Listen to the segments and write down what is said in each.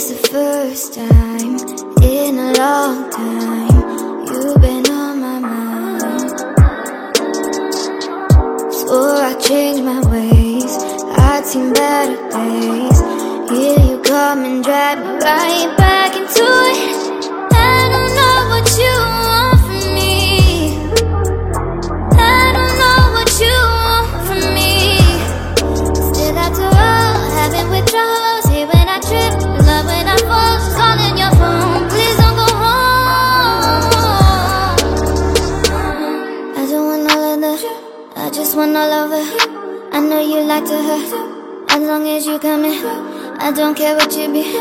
It's the first time in a long time you've been on my mind. Swore I'd change my ways, I'd seen better days. Here you come and drag me right back into it. I don't know what you want from me. I don't know what you want from me. Still after all, having withdrawals. Here when I trip, love when I fall. Calling your phone, please don't go home. I don't want all of that, I just want all of it. I know you like to hurt, as long as you come in, I don't care what you be.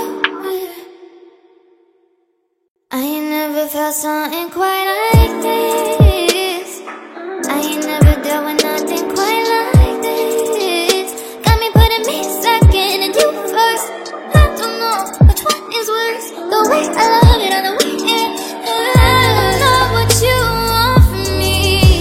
I ain't never felt something quite like this. I ain't never dealt with nothing quite like this. Got me putting me second and you first. I don't know which one is worse, the way I love it or the way it hurts. I don't know what you want from me.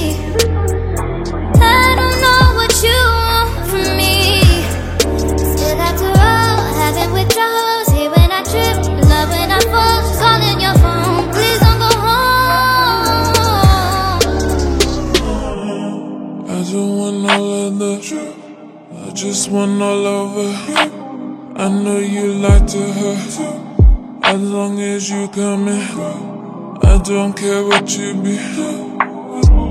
I don't know what you want from me. Still after all, having withdrawals. Here when I trip, love when I fall. Calling your phone, please don't go home. I don't want all of that, I just want all of it. I know you like to hurt, as long as you come in, I don't care what you be.